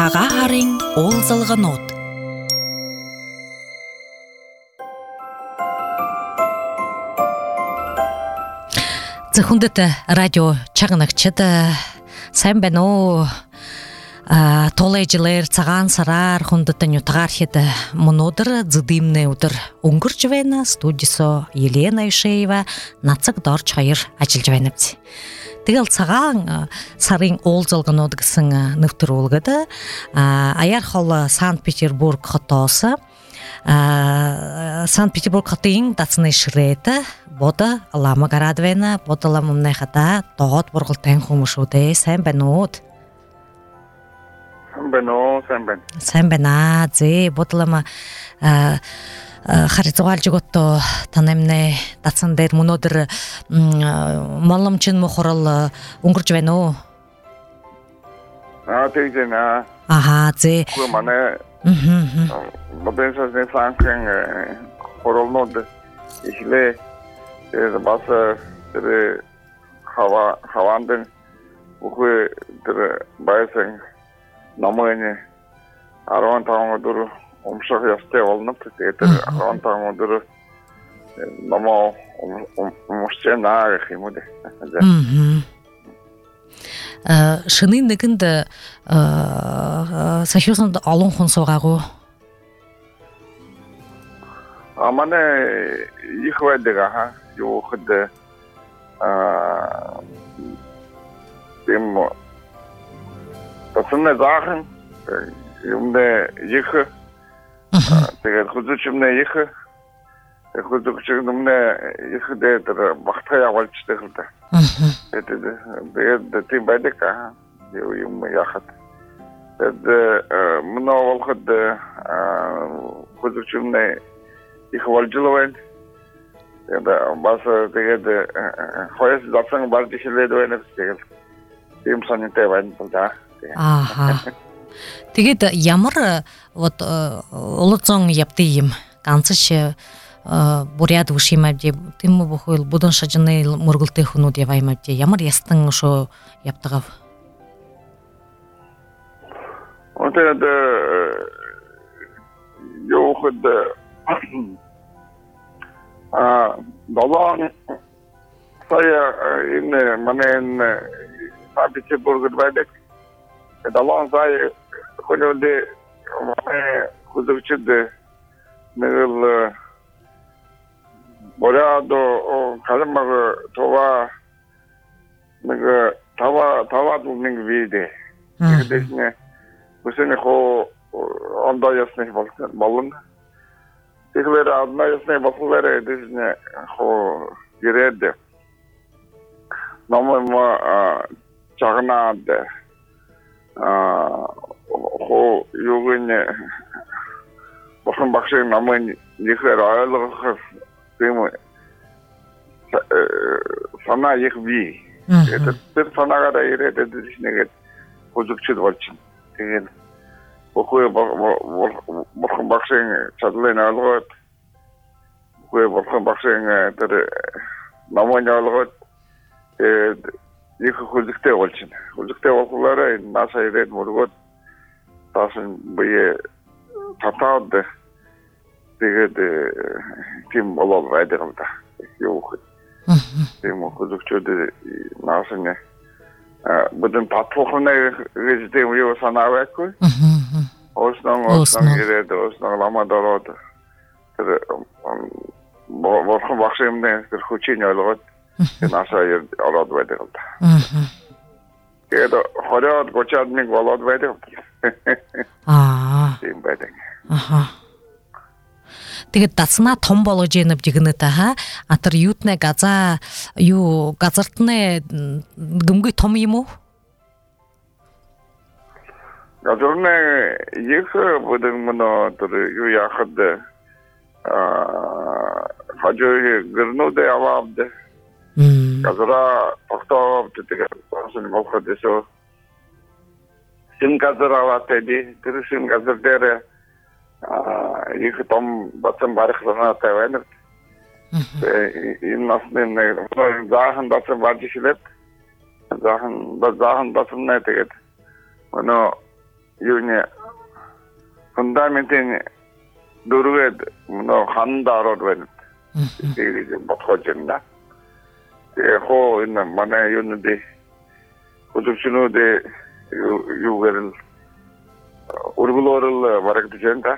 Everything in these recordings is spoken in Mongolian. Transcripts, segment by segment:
Саға харин ол зылғын от. Зыхундыты радио чағынықчыды, сән бән о толай жылыр цаган сарар хундытын ютағар хеті мұнодыр дзыдымны ұдыр ұңғыр жывайна студисо Елена Ишеева нацық дор чайыр ажыл жывайнапты. Тігіл цаган сарын ол зылғын одығысын нүфтір олғыды. Аяр қолы Санкт-Петербург қытосы. Санкт-Петербург қытыйын дацыны шыреті. Бода лама гарадвена, бода лама мнехата, тоғат бұрғылтайын хумышуды, сән бән от. Сән бән адзы, бода лама харицуғал жүгітті танымны дацындайыр мұнодыр малымчын мұқырыл ұңғыр жүвен о. Тегден, Аха, адзы. Күманы, бұдын сөзіне санқын құрылмады. Ишілі басы хавандың ұқы байысың намыны арван тағыңы дұры ұмшақ ясты олынып, арван тағыңы дұры нама ұмышчен ағы қимуды. Шыны нүгінді сахиосында алын құн соғағу? Аманы ихвайдыға, yoxudu. Dem tasınne zaten yumde yıkı. Teger kuzuçumne yıkı. Kuzuçumne yıkı de vakta yavalçtı kıldı. Dedi de tim badika yum yakıt. Dedi mına olxudu kuzuçumne yıkı valcılıvaydı. Ya basa tegede hoyas zapsan bar dişiledi ve nefs teged. Tim sanite var burada. Aha. Tegede ямар вот улуцон яптыйым. Канцыш буряд ушимап деп тим бухыл будан шажыны мургулты хуну деп аймап деп ямар ястың ошо яптыгав. Онтеде yoxudu. Dalan saya ini manen Sankt-Peterburg'da baydak. Dalan saya konuda kuzuvchidi. Nil borado kalmağı tova nil tava dulning vide. Dedesine bu sene ko onda yasnih balın. Tekleri adına yasnaya basıları edesine girerdi. Namama çağına adı. Yogini bakın bakşayın namın yıkır ayarlığı değil mi? Sana yık bir. Bir sana kadar yere dedesine git. Kuzukçu var için. Değil. Okuya bakın bakşayın çatılayın ağırlığı. Okuya bakın bakşayın namın ağırlığı. Yıkı kuzukta var için. Kuzukta okuları nasa yere murgut. Tasın bıya tatağıdı. Degede kim olalı verdiğimde. Yok. Dem kuzukçu dedi nasa ne. Budun tatlıqına geçtiğim yok sana vakı. Osnan girerdi, osnan lama doladı. Bakın bakşayım ne, bir kuçin yolğut. Nasa yer aladı verdiğimde. Gede hariyat koçadnik aladı verdiğimde. Dem verdiğim. Тэгээд дацна том болж ийнэ жигнэ та ха атар юутнэ газа ю газартнэ гүмгүй том юм уу? Газарнэ их будэн мано тэр ю яхад хажоо гэрнүүдэ аваад газара тогтоов тэгээд сонсон голходсоо син газар аваад тэди тэр син газар дээр их там батсан барихлана тавайнер. Иннасны захан батсан баржишилет. Захан батсан не тэгээд. Оно юне фундаментин дөрүгөд мына ханда ороод тэгээд бодхожинда. Хоо энэ манай юунде үзэгчнүүд юугэрэл ургуулал барагдчихэнда.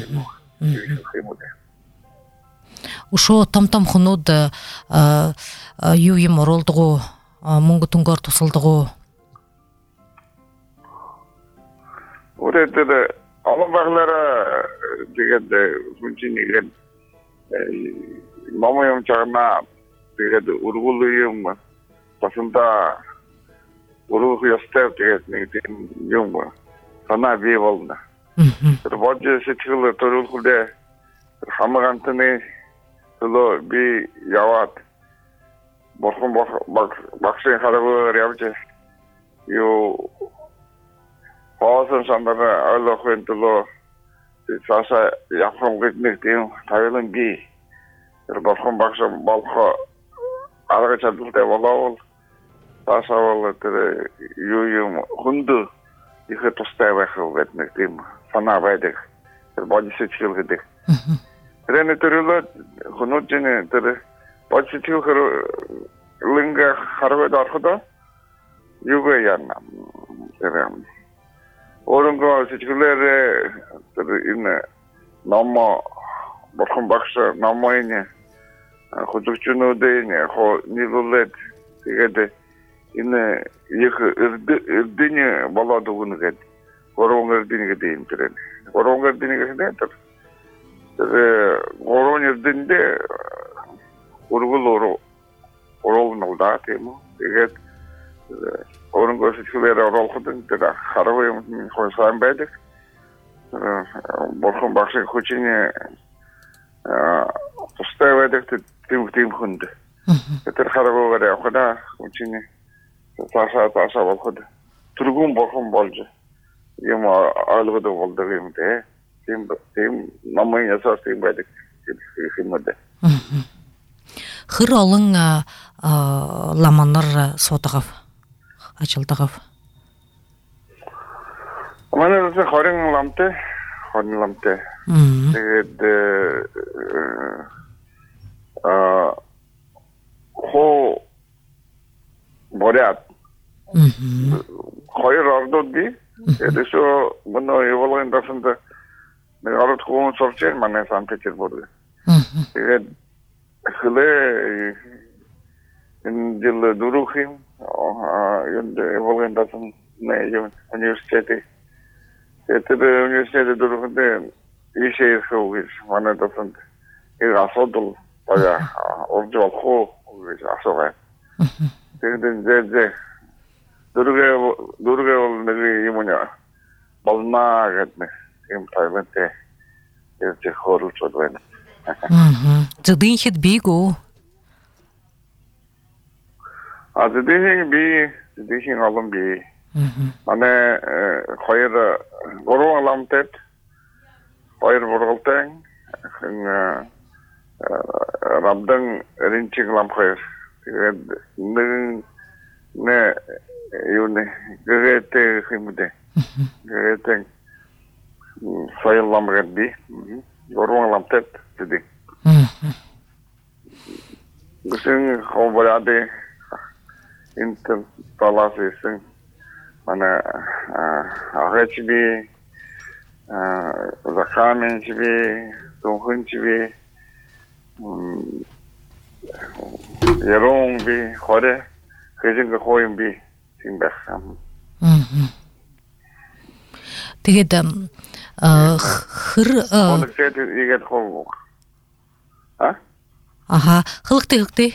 Ушо том хунууд юу юм оролдгоо мөнгө түнгээр тусалдгоо. Өөрөөр албаглара тэгээд хүнчинийгэн номоём чарна тэгээд ургуулын пасунда ургуулх ёстой тэгээд нэг юм санаа бий болно. Тэр бодож сэтгэл төрүүлэхдээ хамгаалтны төлөө би яваад борхон багшийн хараагаар явж юу хоосон сандара ойлгохын төлөө цаашаа явах гэдэг тийм тавилан би тэр борхон багш болох арга чадвартай болоод цаашаа тэр юу хүнд их тустай байх гэдэг тийм санаа байдаг. Тэр бодис сэтгэл гэдэг. Тэрний төрөлд хөнөөжний тэр бодис сэтгэл линга хараад ороход юу яана. Тэр өөрөнгөө сэтгэлээр тэр энэ ном борхон багш номын хөдөлгчнүүдийн нийлүүлээд тэгээд энэ их эрдэнэ болоод өгнөгээд гурван эрдэнэ гэдэг юм тэр. Гурван эрдэнэ гэдэг тэр гурван эрдэнэ ургул оруулнаа тийм үү. Тэгээд өөрөнгөө сэтгэлээр оруулахад тэр харав юм хойсон байдаг. Борхон багшийн хүчний тустай байдаг тийм хүнд. Тэр харавгаар явхада хүчний цаашаа болоход түргүүн борхон болж юм ойлгоод болдог юм те. Тийм намын ясаар тийм байдаг юм дэ. Хэр олон ламанар суудагав ажилдагав. Манай зөв 20 ламтай. Тэгээд хоо борят. Хоёр ордод би. Эдесо мөн явуулгын дасанд нэг орд хүн сурч манай Санкт-Петербург. Тэгээд хөлөө энэ жил дөрөвхим юунд явуулгын дасанд нэг университет. Это университет дөрөвхөнд ишээ хөөс манай дасанд их асуудал байгаа. Оржол хоо асуугаа. Тэгээд дөрөв нэг юм яа болно гэдэг юм тайлантай яг хорлож байна. Зүдинхэд бигөө. Зүдинхийн олон би. Манай хоёр гурван ламтай хоёр бургалтай рамдан ринчиг ламхэр тэгээд нэг юуны гэрэтэ хэмдэ. Гэрэтэ соёл ламгад би. Гурван ламтай тэдэ. Гүсэн хомбараде интер таласын манай агачби захаменчби тохынчби яромби хоре хэжинг хоймби симбахам. Тэгээд хэр онцэт игээд хоо. Хөлгтэй.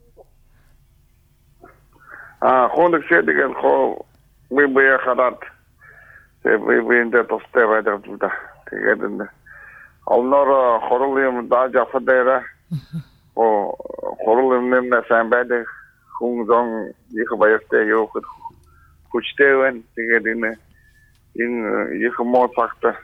Хоногсэт игээд хоо ми бая хадат. We in the poster right of the together. Alnor Horlium Daja Fadera or Horlium Sambad, Hung Yikabayste, you could Kuchtavan together in Yikamo factor.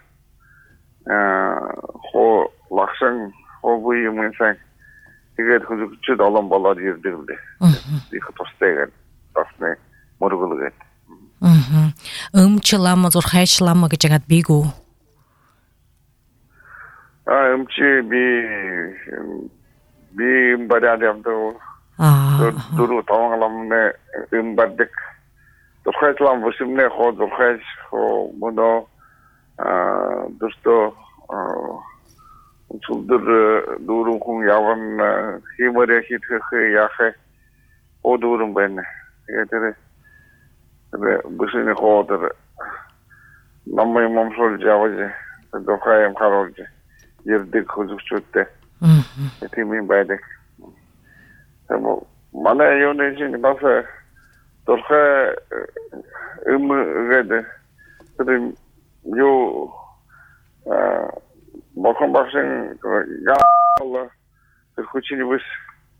Ho Laksang, ho William and Sang. You get who should all on Ballad you do. You could stay at Daphne Morgul. 음치라마 zorxaychila마 gijagat bigu. 음치 비 바다담도 두루 당랑네 음바득 zorxaychilam 부심네 호 zorxay 호 모노 dosto suldur durum kung yavan himare hit yahe o durum ben yetere busine hoder namay mamsol javaje dokayem karolje yerdik huzuk chutte etimin baydek ama mana yonejin nasa dorxa gede yo bakın baksın ya Allah kuçini biz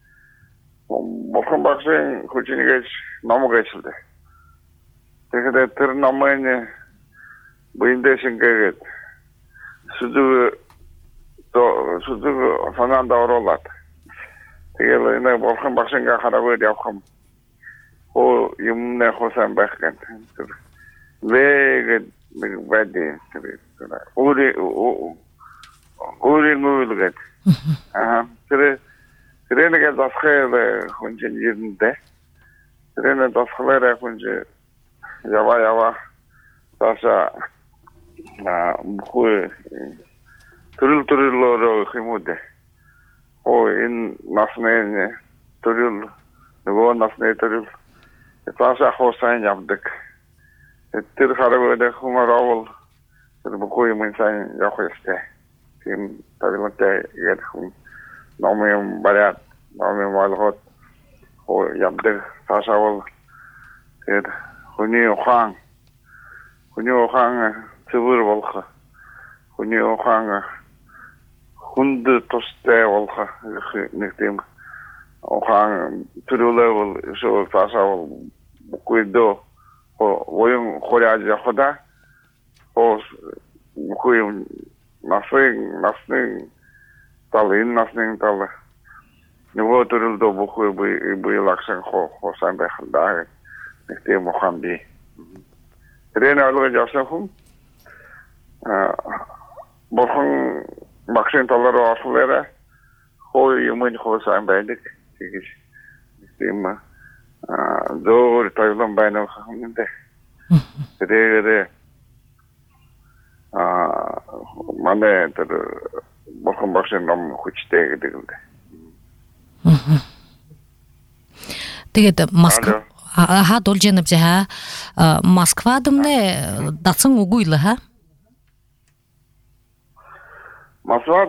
bakın baksın kuçini geç namı geçildi. Tekrar tır namını buyindesin geç. Sudu falan da oralar. Tekrar yine bakın baksın ya harabe yapım. O yumne hosan bakın. Ve badi tabii. Uri ngulgat. Trene gel daskhayla kunje yerinde. Trene daskhayla kunje yava tasha bu turul loro khimude. O in nasne turul no nasne turul. Tasha hosan yaptık. Tir kharabe khumarawul. Bu koyu insan yakıştı. Tim tabilatte geldim. Namım barat, namım valhot. O yaptı tasavvur. Huni okan tıvır volka. Huni okan hundu toste volka. Nektim. Okan türüle vol, şu tasavvur. Bu koydu. O oyun koyacı hoda. O koyun nasıl talin nasıl tal ne voturul do bu koy bu yılaksan hosan bekhalda nekte muhamdi trene alga jasafum bakın bakın talları asıllara koy yemin hosan bedik sikiş sistema zor taylan bayna haminde trene mane ter bakın bakın nam kuçte gidildi. Tegede Moskva ha doljenip ha Moskvadımne datsın uguyla ha. Moskva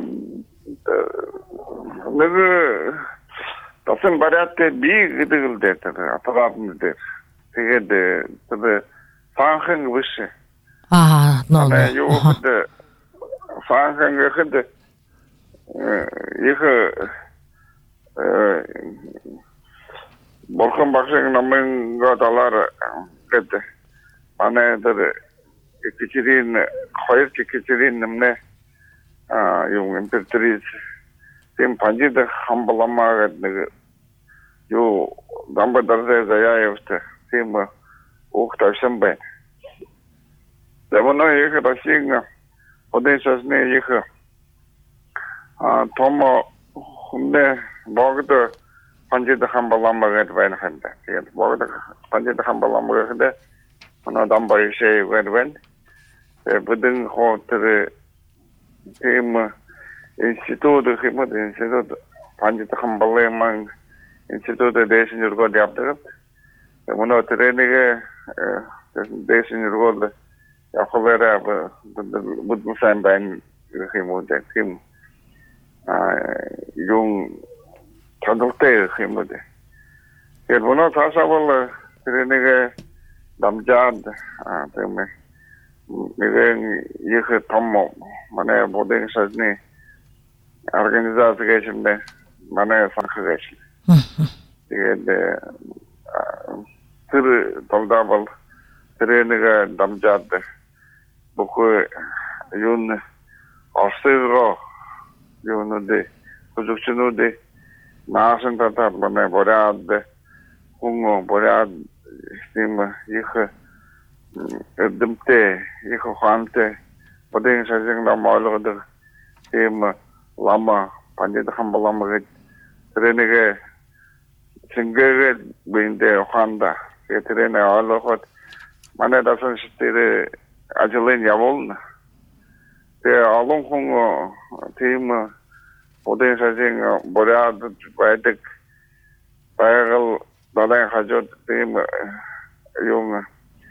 ne datsın baratte bir gidildi ter atadımdır. Tegede tabi fanhın vışı. No. Yok da fanhın gıdı. Yıkı bakın bakın namın gadalar gıdı. Bana da keçirin hayır keçirin namne yung imperatriz tim panji da hambalama gıdı. Yo damba darze zaya işte tim uktaşım ben. Devona yıkı da şeyin odesasne yıkı tomo hunde bağda panjida hambalama gıdı ben hende. Bağda panjida hambalama gıdı ona damba şey gıdı budun hotere tim instituto himut instituto panjida hambalama instituto desin yurgo yaptı. Bunu trenige desin yurgo yakılara bu sen ben himut tim yung çadırte himut. Bunu tasavvur trenige damjad teme negen yıkı tammo mane bodeng sazni organizasyon geçimde mane sankı geçti. Digede tır taldabal trenige damjad bu yun asırgo yunu de kuzukçunu de nasın tatar mane borad hungo borad istim yıkı Ödümte, yıkıqanты, Bodayın sazingla mağlıqıdır. Deyim, lama, pandedi xambalama git. Trenege, singege beyinde oqanda. Trene ağlıqıd. Mane dasın şitteri acılığın yavolna. Alın kungu, deyim, Bodayın sazingla boradı baydık. Bayağıl dalayın hacot, deyim, yung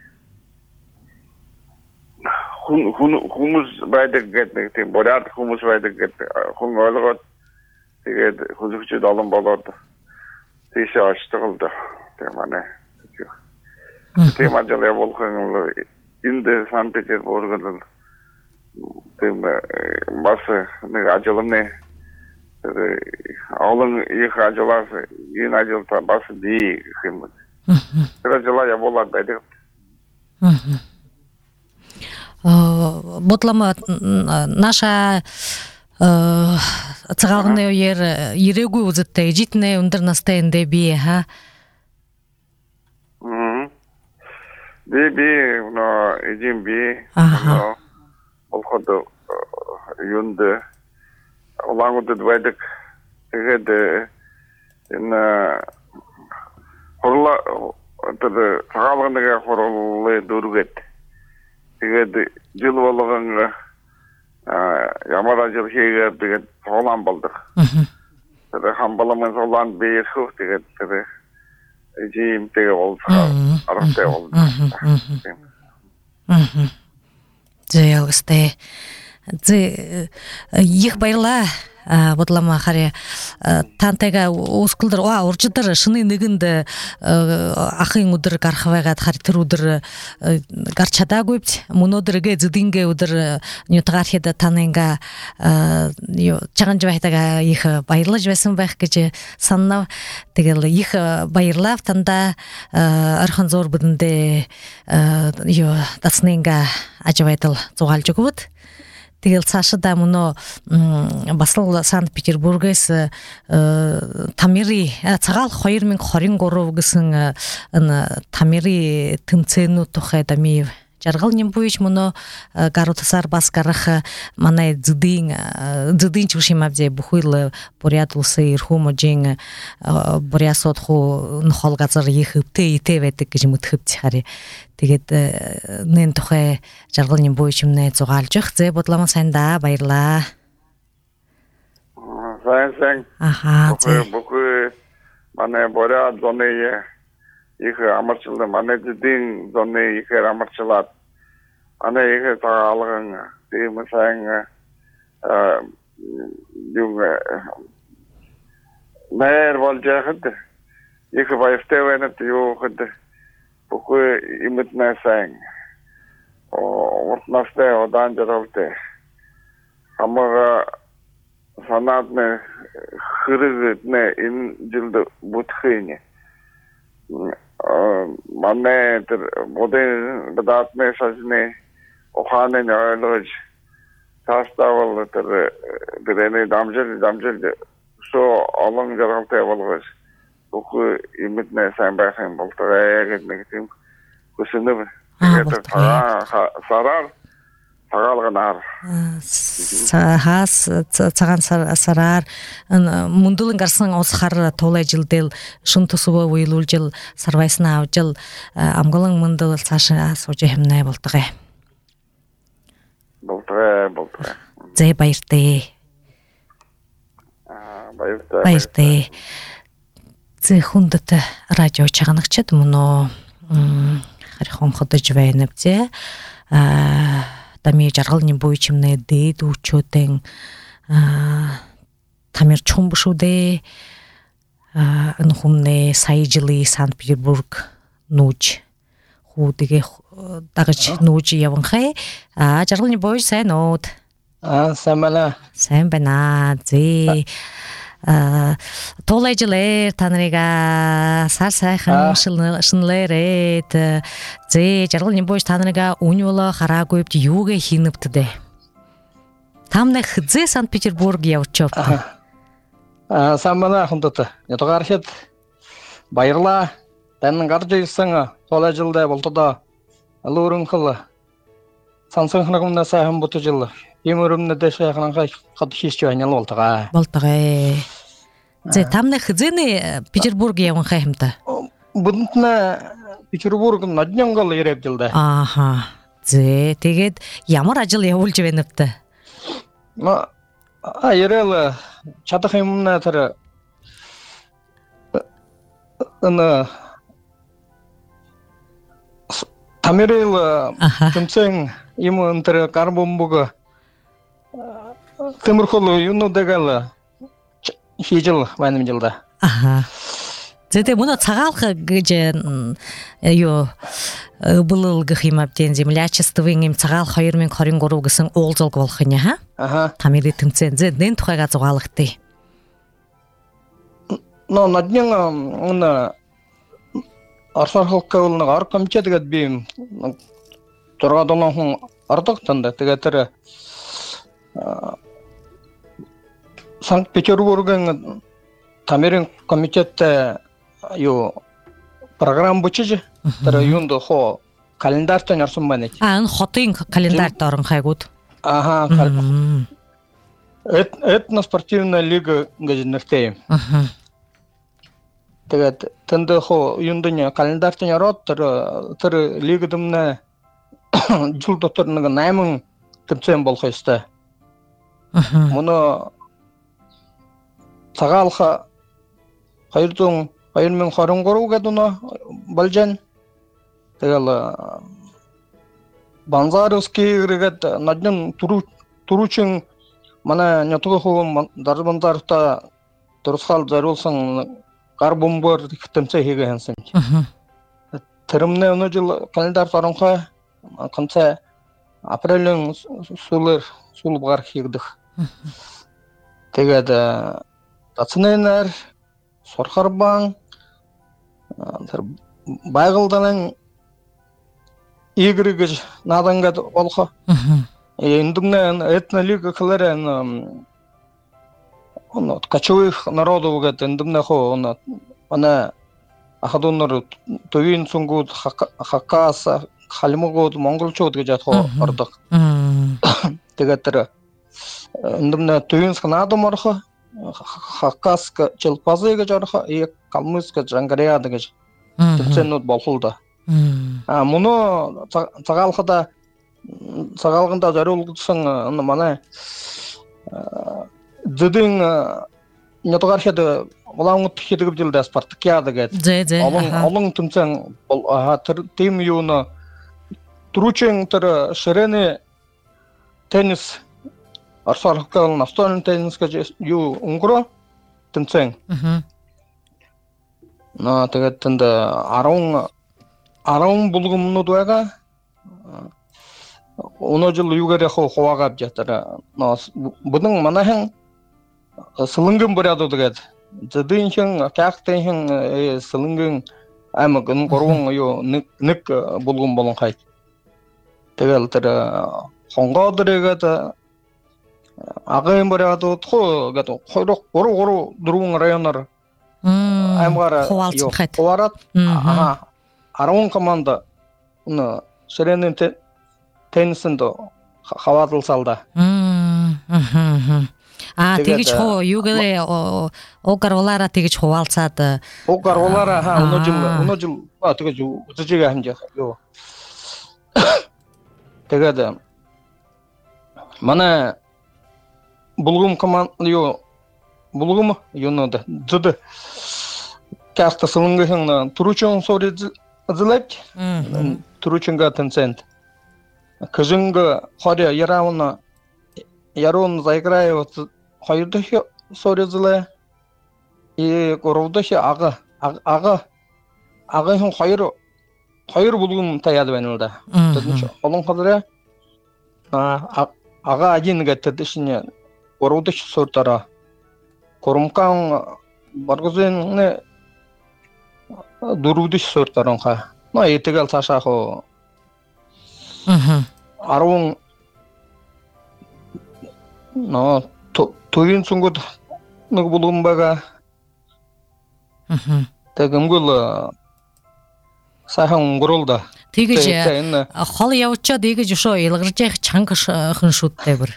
humus baydık gitmek deyim. Boradı humus baydık gitmek. Kungu ağlıqıd. Deyim, huzukçu dalın baladı. Deyişe açtığıldı. Deyim, ane. Deyim, acılıya volkanılı. İndi San Petersburg'da. Deyim, bası, acılım ne? Ağlın ilk acılarsa, yine acılta bası değil. Bir acılar ya bolar baydık. Ботлама наша цагааны үеэр ирээгүй үзэттэй житнэ өндөр настай эндэ бие ха. Би но эжим би но олход юнде улангууд байдаг. Тэгээд энэ хорла тэр цагаалганы хорлоо дөрвөд. Тэгээд жил болгон ямар ажил хийгээд тэгээд цоолан болдог. Тэгээд хамбаламын цоолан биесхүү тэгээд тэр эжимтэйгээ болсоо аргатай болдог. Зэягстэй. Зэ их баярлаа. Бодлама хари тантайга ускулдар уржидар шыны нэгэнд ахын өдөр гархавайгаад хари тэр өдөр гарчадаагүй мөнөдөргээ зэдингээ өдөр нютгархида танинга чаганж байтага их баярлаж байсан байх гэж саннав. Тэгэл их баярлав танда архан зур бүдэндээ дацнинга аживайтал зугаалж өгвөд. Тэгэл цаашдаа мөнөө басал Санкт-Петербургээс Тамири цагаал 2023 гэсэн Тамири тэмцээнүүд тухай дами жаргалны буйч мөнөө гарутасаар бас гарах манай зүдийн чүшимавзе бүхэл буряд улсын эрхүүможийн бурясууд хуу нохол газар их өвтэй итэ байдаг гэж мэдхэвч хари. Тэгээд нэн тухай жаргалны буйч юмнэ зугаалж их зэ бодлама сайнда баярлаа. Сайн. Аха. Бүхэл манай буряд зоны их амарчылды манай зүдийн зоны их амарчлаад манай их таалган тийм сайн мэр болж яхад их баяртай юу хэд бүхэл имэтнэ сайн уртнастай одан жаралтай хамага санаатны хэрэгнэ энэ жилд бүтхэне манай тэр модern бадатны сажны оханы нөөлөж таставал тэр дэрэний дамжил со олон жаргалтай болгож бүхэл имэтнэ сайн байхын болтой гэдэг тийм хүсэнэ. Тэгээд сараар тагаалганаар хаас цагаан сараар мөндөлн гарсан ус хар туулай жилдэл шун тусвөө уйлуулжил сарвайснаа авжил амгалан мөндөл цаашаа сууж хэмнэ болтгоо. Болтгоо. Зэ баяртай. Баяртай. Зэ хүндэт радио чаганагчд мөнөө харихон ходож байна бзэ. Тами жаргалны буйчимнэ дэд үчүүдэн тамир чумбшүдэ энхумнэ саяжлы Санкт-Петербург нууж хуудэгэ дагаж нууж яванхай жаргалны буйч сайн уу? Сайн байна. Зэ туулайжлээ танарыга сар сайхан шинлээрээд зэ жаргалны буйч танарыга үнюла хараагүй юугэ хийнэвтдэ тамна хзэ Санкт-Петербург явчов самбана хүндэт ятгархэд баярлаа тань гарч ирсэн туулайжлдаа болтодоо алурын кыла. Сансын хнагымна сайхан буту жылы. Емөрümне де шайханан кат хисчу айнал болтага. Болтага. Зе тамны хызыны Петербург явын хайымта. Бунтна Петербургун наднянгал ереп жылда. Аха. Зе тегет ямар ажыл явул жебенипти. Ма ерел чатахымна тара ана тамерел тымсен имын тара карбомбуга темирхолу юну дегала хижил вайным жылда. Аха. Зете муна цагалха гыже ё былыл гыхимаптен землячествың им цагал 2020 гысын олжол болхыня ха? Аха. Тамири тымцен зе ден тухайга зугалыкты. Но наднянга уна арсархылка улна аркамча дегет бим тургадалан хун артыктанда тегетер Санкт-Петербургын тамерин комитетте ю программа бучыжы тара юнду хо календарьтан арсынбанет. Ан хотын календарь торын хайгут. Ага, этно-спортивная лига газиннертей. Тегет тенде хо юндыня календарьтан арот тара лигадымна жыл доторныга наймын тымцен болхайсты. Муну цагалха хайрдың 2020 гадуна балжан тегел Банзаровский регат наднын туручың мана нятуга хом дарбандарта турсал зарулсан карбомбор тымце хегенсен. Тырымны оны жыл календар тарынха канца апрелдің сулып бар хегдих. Тегеді тацынайнар, сорхарбан, байгылданын игрігіж надангад олха. Индумнен этнолига кыларен кочевых народов гад индумне хо она ахадуннар төвин сунгуд хакаса халмугуд монголчууд гэж хо ордог. Тэгэтэр индумне төвин санаад морхо хакаска челпазы гэж орхо и калмыска жангариад гэж төвцөнүүд болхулда. Муну цагалганда зориулгдсан манай зүдэн нятгархад улаангут хийдэг билдэ спартакиада гэдэг. Олон тэмцэн тим юуна туручэн тэр ширэний теннис арсархкал настольный теннис гэж юу өнгөрөө тэмцэн. Тэгээд тэнд 10 булгамнууд байгаа. Өнөө жил юугаар хуваагаад жатар. Бүгэн манайхан сылынгын буряд гэдэг. Зэдинхэн кахтэнхэн сылынгын аймагын гурван юу нэг булган болон хайт. Тэгэл тэр хонгоодрэгэд агын буряд утхуу гэдэг 3 районоор аймагаараа хуваарад 10 команда энэ ширэнэн теннисэнд хаваадалсалда. Тэгэж хоо юугээ огарвалаараа тэгэж хуваалцаад огарвалаараа өнөө жил тэгэж үзэжээ хамжаа юу. Тэгээд манай булгам команд юу булгам юунод зүд каста сылынгын туручун сори злэк туручунга тенцент Кажинга хоря ярун заиграют хайрдахи соризле и коровдахи ага хин хайр булгум таяд бенилда. Тэднч олон хадра ага один гэтэдэшне коровдахи сортара корумкан баргузен дурудиш сортаронха. Но этегэл цашахо 10 төвийн цунгууд нэг булган байгаа. Тэгэмгэл сайхан өнгөрүүлдэ. тэгэж хол явчаад ийгэж өшөө илгарч чанга хэн шүттэй бүр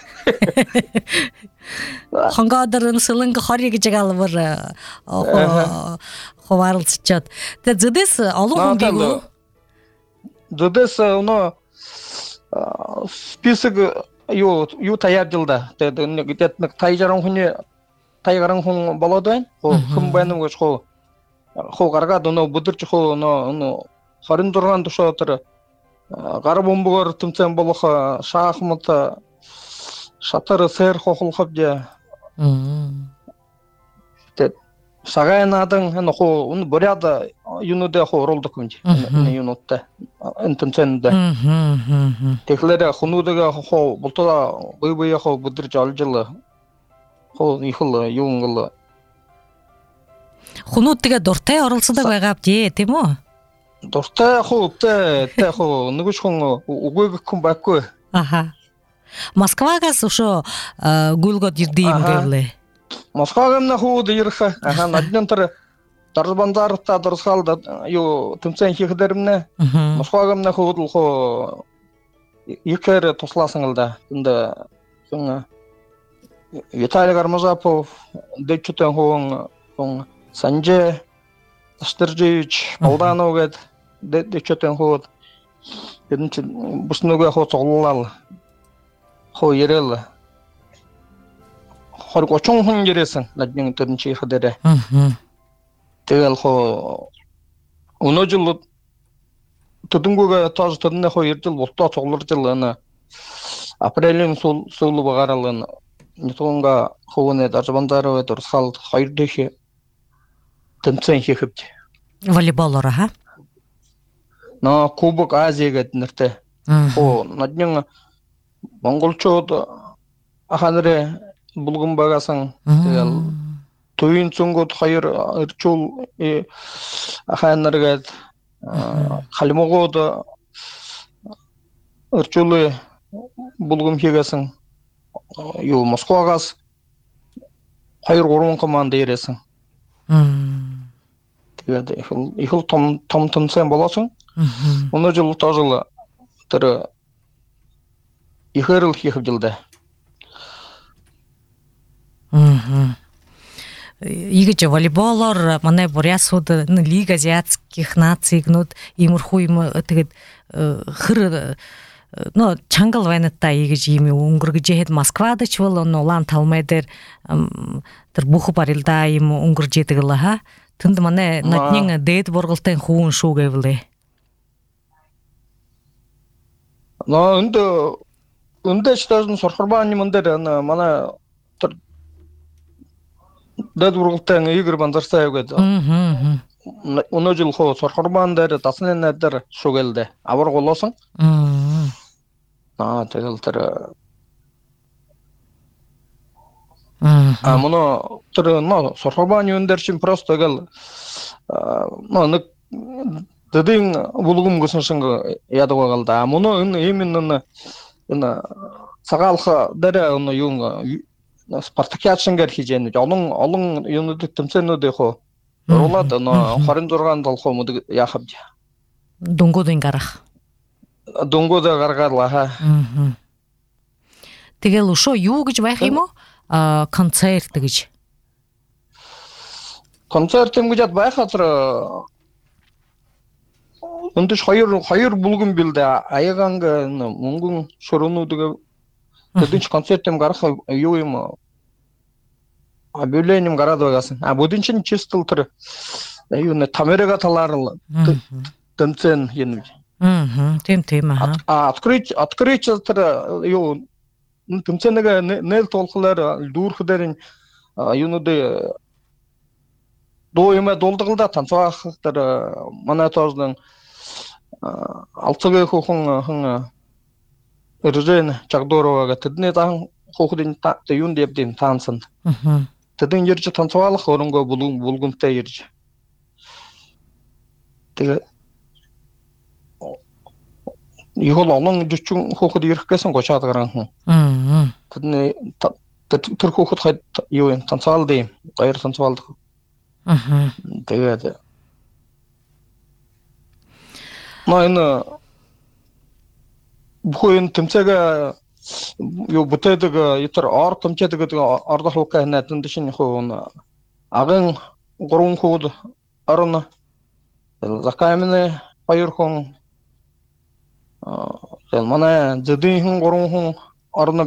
хангадарын сэлэнг хориг гэж галбар ховарлцчаад тэ зэдэс олон хүн бигүү зэдэс оно список юу таярдылда тэ гэдэг нэг тайжаран хүн болоод байна хэн байна гэж гаргаад оно бүдэрч оно 26 тушаа тэр гар бомбогоор тэмцэн болох шахмат шатар сэр хохолховж тэ сагайнадан энэ боряд юунуудаа оролдох юм юунуудтай энтэнцэнд тэгэхээр хүнүүдээ болтоо бие бүдэрж олжл ихэл юунгл хүнүүд тэгээ дуртай оролцдог байгаа бие тийм үү дуртай тэ нэгж хүн үгүй хүн байхгүй аха Москвагаас өшөө гүлгод ирдэ юм гэвлээ Москвагам на хууд ирэх наднын тэр дарбанзаарта дурсгалд юу тэмцэн хийх дэрмнэ Москвагам на хууд л ихэр туслаасан л да энд Виталий Гармазапов дэчтэн хүн Санжэ Астержич Молданов гэд дэчтэн хууд энэ чинь бүснүгэ цуглал ярил 30 хүн ирсэн надын төрн чих дээр тэгэл өнөө жил төдөнгөөгөө тоож төрнөө ирдэл болтоо цугларж л апрелийн сүүл багаарал нэтонга хөвнө дарбандараа дурсгал 2 дэх тэмцээн хийхэд волейболоор ха Кубок Азия гэдэг нэртэй надын монголчууд аханарэ булган багасан тэгэл төвийн цунгууд 2 ирчүүл аханаргээд халимгууд ирчүүл булган хийгээсэн юу Москвагаас 2-3 команд ирээсэн тэгээд их том тэмцээн болоосон өнөө жил тоожл тэр ихэрл хийх жилдэ Игэж волейболоор манай бурясууд лиг азиатских нацигнууд иймэрхүү юм тэгээд хэр чангал вайнатаа игэж ийм өнгөргөж хэд Москвад ч бол улаан талмай дээр тэр бүх барилда ийм өнгөрж идэг л ха тэнд манай наднын дээд бургалтай хүүн шүү гэвлээ Үндэж таажны сурхарбааны мөндөр манай тэр дээд бургалтай Игорь Бандарсаа гэдэг өнөө жил сурхарбаан дээр дасны найдар шүгэлдэ авар голоосон тэгэл тэр моно тэр сурхарбааны өндөр чин просто гэл нэг дэдин булгум гэсэн шиг яадаг байгаа л да моно энэ именно энэ цагаалх дээр юу спартакиадшингээр хийж яана олон юунууд тэмцээнүүд яг рулаад 26 толгой мөдөг яах вэ дунгуудын гарах дунгуудаа гаргаалаа тэгэл өшөө юу гэж байх юм уу концерт гэж концерт юм гэж байхаар өндөш хоёр булган билдэ аяганг мөнгөн шөрөнүүдгээ тэдний концерт юм гарах юу юм объявлением гараад байгаас будин чин чистл тэр юу нэ камерага талаар л тэмцэн юм тийм открыть тэр юу тэмцэнэг нээлт болохлоор дүүрх дээр юунууд дуу юм дулдгалда танцаах тэр манай тоожны алцгийн хүүхэн Эржэн Чагдуурова тэдний дан хүүхдийн юунд явдیں۔ Таансанд. Тэдний ирж танцвалах өрөнгөө булгамтай ирж. Тэгээ Ихол олон жүчүн хүүхэд ирэх гэсэн 30-аад гарсан хүн. Тэдний тэр хүүхэд хад юу юм танцаалд юм. Гаяр танцаалд. Тэгээд энэ бүхэн тэмцээгээ юу бүтээдэг итэр ор тэмцээдэг ордохлукаа надад шинэ хуун агын 3 хүүд орно закаймны 2 хүн манай зэдийн 3 хүн орно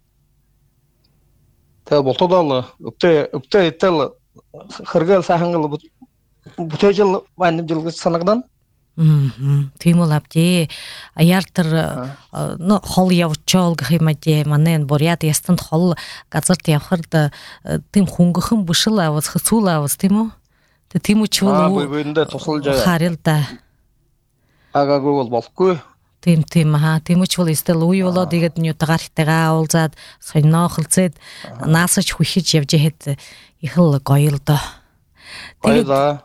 тэгээ болтодол өвтө итэл хэргэл сайхан бүтээжл ванжил санагдан тийм бол абди аяартар хол явчаал гэх юм аа манай буряд ястанд хол газарт явхад тийм хөнгөхөн бушил авас хэцүүл авас тийм үү тийм үчүүл бүгэндээ тусалж харил да агаагүй бол болохгүй тийм тийм үчүүл эсвэл үе болоод игээд нютагаар хитагаа уулзаад сонино хилцээд наасаж хүхиж явж хэд их л гоё л доо тэгээд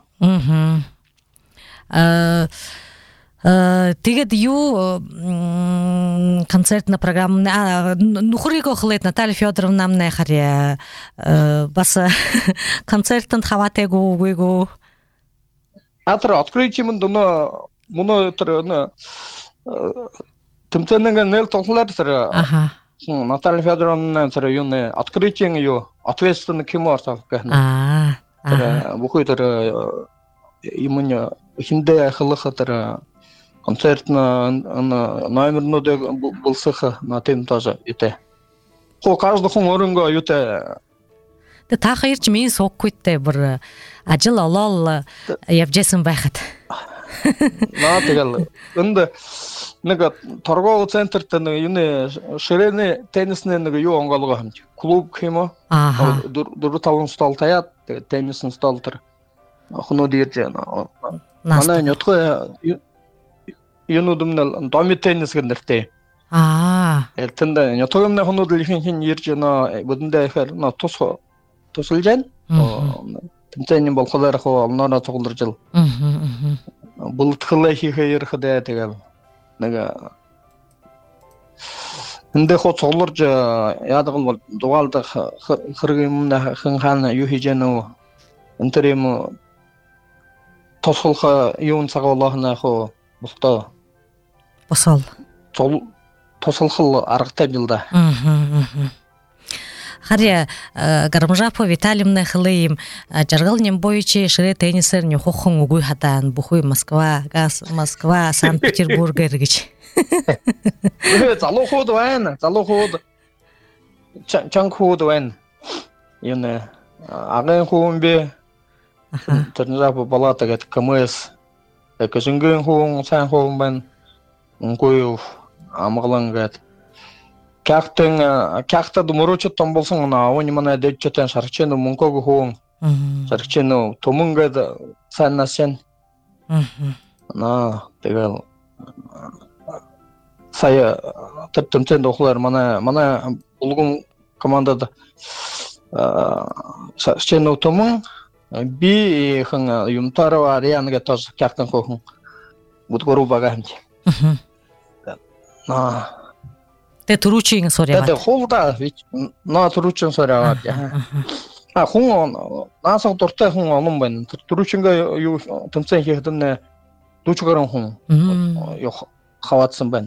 тэгээд юу концертна программа нухрыг охлээд Наталья Фёдоровна намнай харья бас концертанд хаватайгуу үгүйгүү атра открытием доно моно тэр тэмцээнэг нэл тоглоод тэр Наталья Фёдоровна тэр юуны открытием юу ответственный кимор гэх тэр бүхий тэр именно хиндэ ахлах тэр концерт на номернуудыг болсох на тем тоже это. Хо каждый хүн өөрөнгөө юутай. Тэ та хоёр ч минь сууггүйтэй бүр ажил олол явжсэн байхад. Наа тэгэл энд нэг торговый центрт нэг юуны ширээний теннисний нэг юу онгоолгоо хамж. Клуб хэм үү? 4-5 стол таяад теннисний стол тэр хоноод ирж байна. Манай нутгаа юунуудмнал доми теннис гэнэртэй. Элтэнд нутгамны хоноод ихэнх нь ирж байна. Бүдэндээ ихэр тусалж байна. Тэмцээний болохоор хоо олноороо цугларж ил. Бултхлаа хийхээ ярихдаа тэгэл нэг эндээ хоо цугларж яадаг бол дугаалдах хэрэг юм хэн хаана юу хийж яана уу. Энтэр юм тосолх юун цагаалахна хоо босоо босол тосолхол аргатай билда. Харья Гармжапо Виталиевна хлыим жаргалнем бойчи ширээ теннисер нюхохон үгүй хатаан бүхүй Москва, Санкт-Петербург гэж. Залуу хууд байна. Залуу хууд чанг хууд байна. Юуне агын хүн би Тэрнэжапо балата гэт КМС Кэжингийн хүн сайн хүн байна. Үгүй амгалан гэт Кяхтад мөрөчөд том болсон ооны манай дэжчэтэн шарчэн мөнгөг хүн шарчэн төмөн гэд сайн насен тэгэл сая тэмцээнд дохлоор манай булгун командад шарчэн төмөн би хэн юмтараа ариан гэтос кяхтан хүн будгору багамж Тэ түрүүчийн сорьяваад. Тэ хуулда түрүүчин сорьяваад. Хүн наасаа дуртай хүн олон байна. Түрүүчингээ юу тэмцээн хийхэд нэ 40 гаруй хүн юу хаваадсан байна.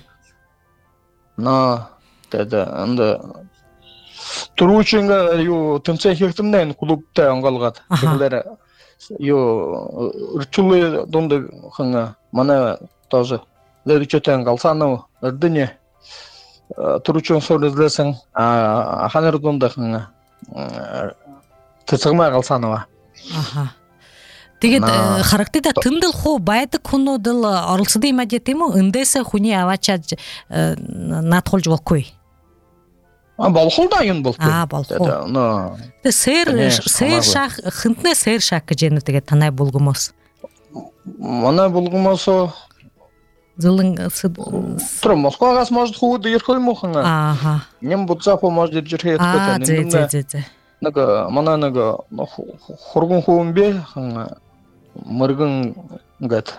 Тэд анд түрүүчингээ юу тэмцээн хийхэд нэ клубтай онголгоод тэгэлэр юу рчулы донд хэн манай тоже лэвчэтэн галсанов эрдэнэ Туручун сорилсэн ханар дундахын тэцгмаа галсанова. Тэгээд харагдаад тэндэл хуу байдаг хүнүүд л оролцдог юм аа тийм үү? Эндээсээ хүний аваачаад наадхулж болохгүй. Болох л да юм болтой. Болох. Тэгээд сэр шах хэнтнээ сэр шах гэж яана тэгээд танай булгумоос. Манай булгумоос Зэлэн Москвагаас может хүүд ирэх юм уу хан? Ням Будзапо может ирж ирэх гэдэг. Нэг манай нэг хургун хүн бэ хан мөргөн гэд.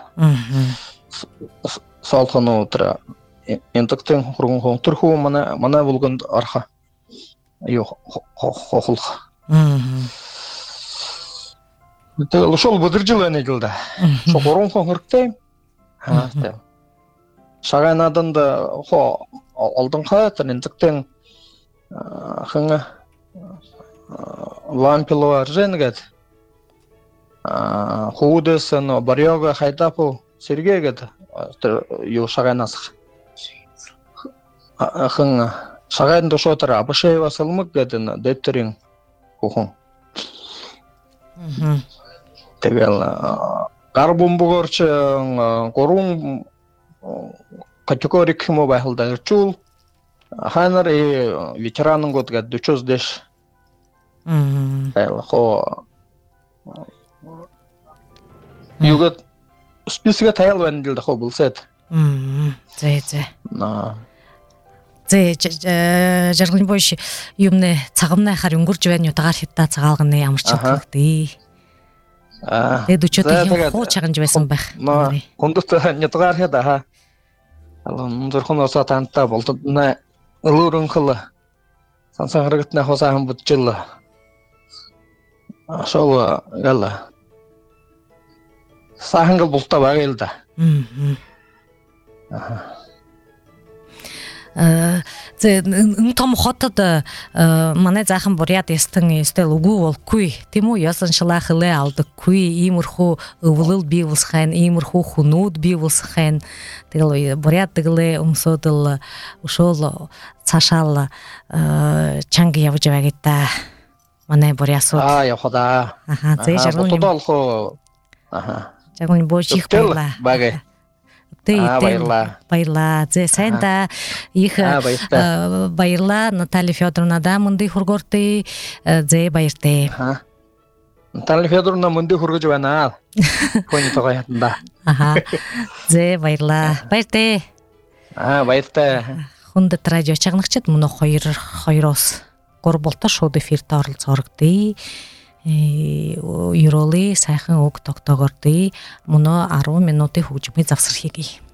Саалхан утра энтэгтэн хургун хүн тэр хүн манай булганд орох. Юу хохолх. Тэгээд шол бодэржил байна л да. Шо гурван хүн хэрэгтэй. Шагайнадан да хо алдын хатыр интектен хыңа лампило арженгет худесэн барьяга хайдапу сергегет ю шагайнас хыңа шагайнда шотара абашева салмык гэден деттерин кухун тэгэл гарбумбугорч горун категорик мо байхалда чул ханар ветеранын годга 400 деш хо югат списокка тайлбан дилде хо булсет жаргын бойш юмны цагамнай хар өнгөрж байна юу тагаар хитта цагаалганы ямар ч хэлдэг. Тэгээд өчигдөр хоо чагнж байсан байх. Хондот нятгаар хада ха. Алон зөрхөнөөсөө тантай болдод на өлөрөн хэл сансан харагдна хосаахан буджил. Ашоо гала. Сахангал булта байгаа л да. Том хотод манай заахан буряд ястан стел үгүй болгүй тийм үү ясан шалахлаа алдаггүй иймэрхүү өвлөл бий болсхайн иймэрхүү хүнүүд бий болсхайн тэгэл буряд дэглээ өмсөдөл ушол цашаал чанг явж байгаатай манай бурясууд явхада зэ жаргын болхоо жаргын боших багэ Баярлаа. Зэ сайнда их баярлаа Наталья Федоровна да мөнди хургортэй зэ баяртай. Наталья Федоровна мөнди хургож байна. Кони тогоо ятанда. Зэ баярлаа. Баяртай. Баяртай. Хүндэт радио чагнагчид мөн 2-оос 3 болтой шууд эфирт оролцооргдъя. Юроли сайхан үг тогтоогордъя. Мөн 10 минутын хөгжмийн завсар хийгий.